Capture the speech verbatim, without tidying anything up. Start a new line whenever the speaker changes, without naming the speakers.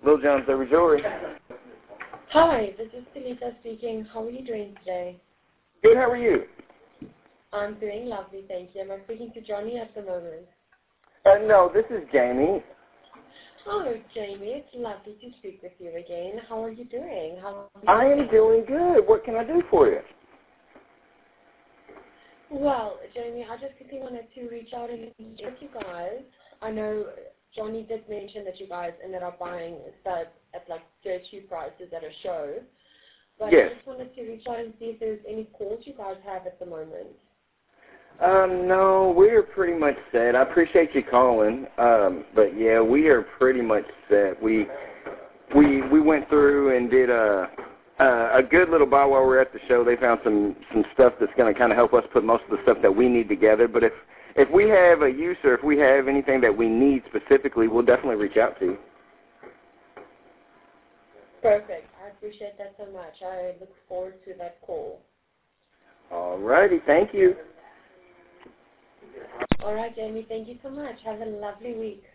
Lil John's Every Jewelry.
Hi, this is Talita speaking. How are you doing today?
Good, how are you?
I'm doing lovely, thank you. Am I speaking to Johnny at the moment?
Uh, no, this is Jamie.
Oh, Jamie, it's lovely to speak with you again. How are you doing? How are you
I am doing good. What can I do for you?
Well, Jamie, I just quickly wanted to reach out and with you guys. I know Johnny did mention that you guys ended up buying stuff at like dirt cheap prices at a show. But
Yes.
I just wanted to reach out and see if there's any calls you guys have at the moment.
Um, no, we're pretty much set. I appreciate you calling. Um, but yeah, we are pretty much set. We we we went through and did a a, a good little buy while we were at the show. They found some some stuff that's going to kind of help us put most of the stuff that we need together. But if if we have a use or if we have anything that we need specifically, we'll definitely reach out to you.
Perfect. I appreciate that so much. I look forward to that call.
All righty. Thank you.
All right, Jamie. Thank you so much. Have a lovely week.